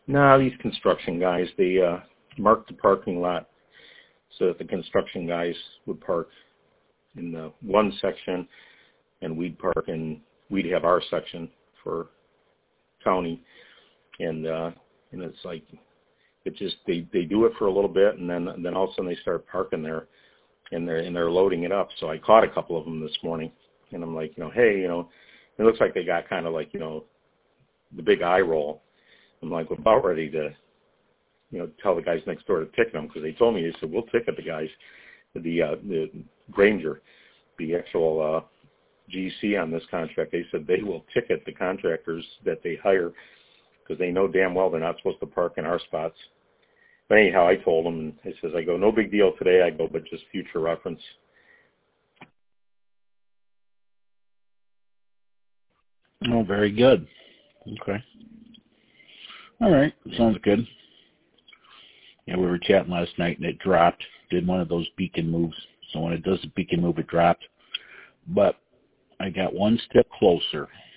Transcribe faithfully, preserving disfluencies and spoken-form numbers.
No, these construction guys, they uh, marked the parking lot so that the construction guys would park in the one section, and we'd park in, we'd have our section for county, and uh, and it's like, it just, they, they do it for a little bit, and then and then all of a sudden they start parking there, and they're, and they're loading it up. So I caught a couple of them this morning, and I'm like, you know, hey, you know, it looks like they got kind of like, you know, the big eye roll. I'm like, we're about ready to, you know, tell the guys next door to ticket them, because they told me, they said, we'll ticket the guys, the uh, the Granger, the actual uh, G C on this contract. They said they will ticket the contractors that they hire, because they know damn well they're not supposed to park in our spots. But anyhow, I told them, and he says, I go, no big deal today. I go, but just future reference. Oh, very good. Okay. All right. Sounds good. Yeah, we were chatting last night, and it dropped. Did one of those beacon moves. So when it does the beacon move, it dropped. But I got one step closer